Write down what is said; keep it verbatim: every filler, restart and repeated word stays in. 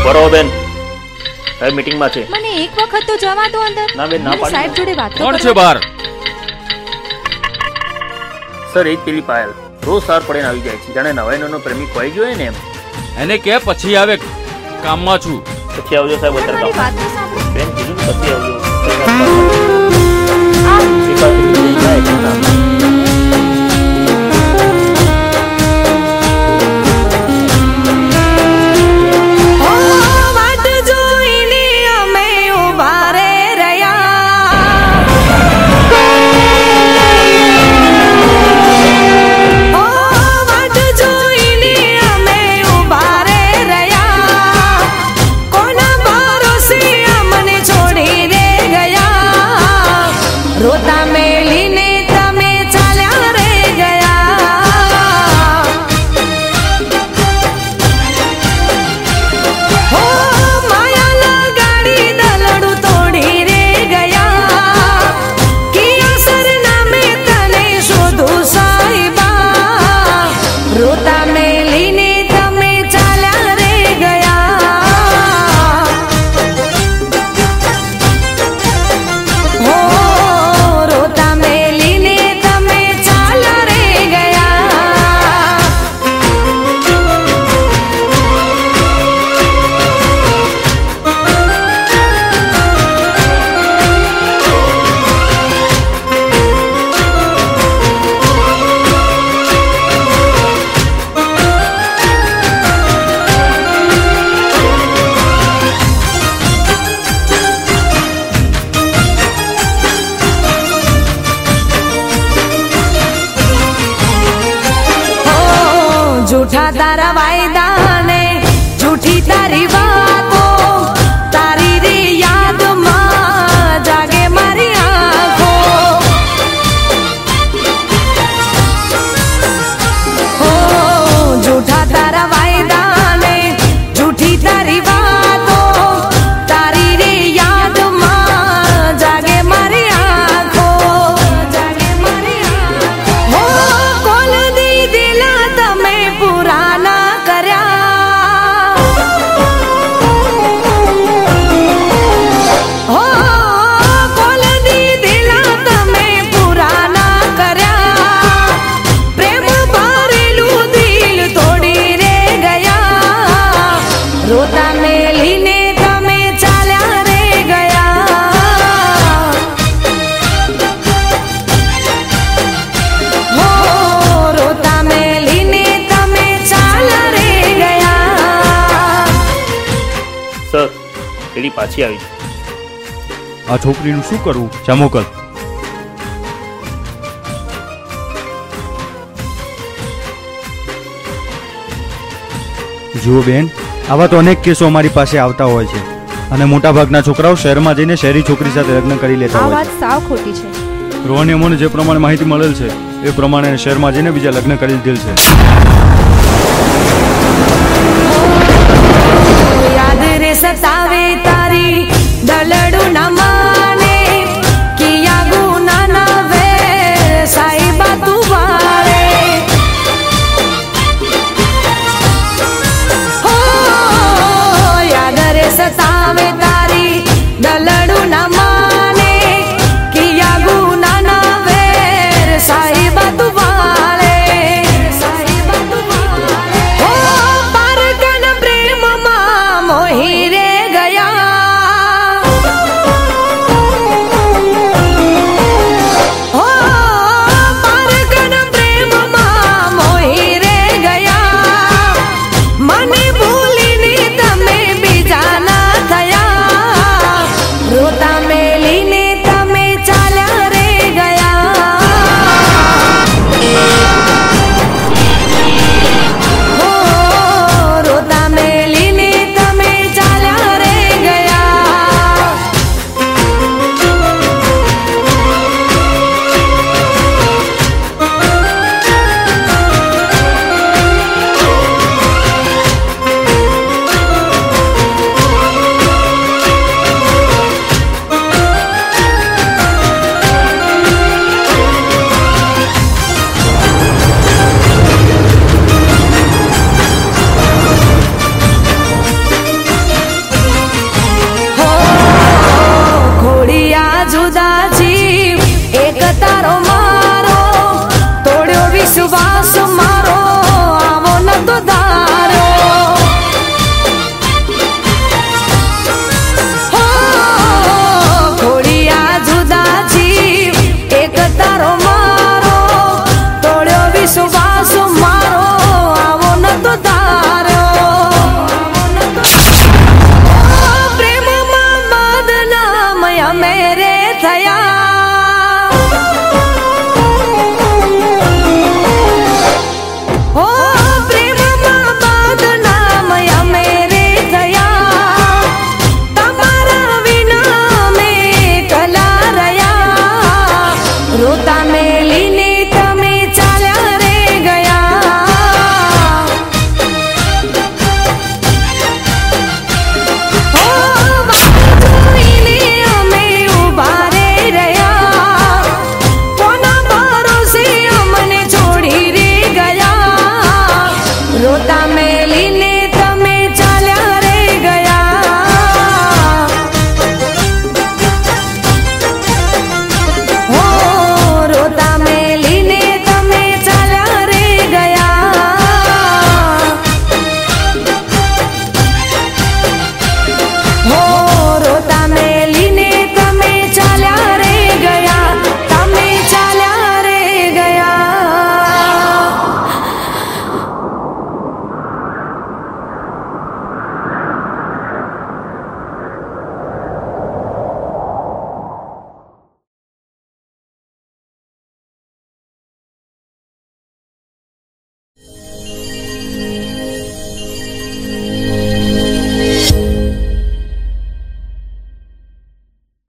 બરો બેન, સાહેબ મીટિંગ માં છે. મને એક વખત તો જવા દો અંદર. ના બેન, ના પાડી. સાહેબ જોડે વાત કોણ છે બહાર? સર એ જ પેલી પાયલ રોજ સાર પડે આવી જાય છે, જાણે નવાઈનો પ્રેમી ખોઈ ગયો ને એમ. એને કે પછી આવે, કામમાં છું. પછી આવજો સાહેબ. મારી વાત તો સાંભળો. બેન કીધું ને પછી આવજો. रोता मेलीने तमे चाल्या रे गया, हो माया लगाड़ी दलड़ू तोड़ी रे गया, किया सरनामे तने शोधू साहिबा, रोता मेलीने तमे चाल्या रे ગયા, हो झूठा तारा वायदा ने झूठी तारी बातों, तारी री याद मां जागे मारी आंखों, हो झूठा तारा वायदा ने झूठी तारी बातों, तारी री याद मां जागे मारी आंखों, जागे मारी आंखों, हो कोल दी दिला तमे पुराना कर्या, हो कोल दी दिला तमे पुराना कर्या, प्रेम भरेलू दिल तोड़ी रे गया, रोता मेलीने तमे चाल्या रे गया, हो रोता मेलीने तमे चाल्या रे ગયા. સર પેલી પાછી આવી. આ છોકરીનું શું કરવું? જા મોકલ. જુઓ બેન, આવા તો અનેક કેસો અમારી પાસે આવતા હોય છે અને મોટા ભાગના છોકરાઓ શહેરમાં જઈને શહેરી છોકરી સાથે લગ્ન કરી લેતા આ હોય વાત સાવ ખોટી છે. છે. રોહને અમને જે પ્રમાણે માહિતી મળેલ છે એ પ્રમાણે શહેરમાં જઈને બીજા લગ્ન કરી દીધેલ છે.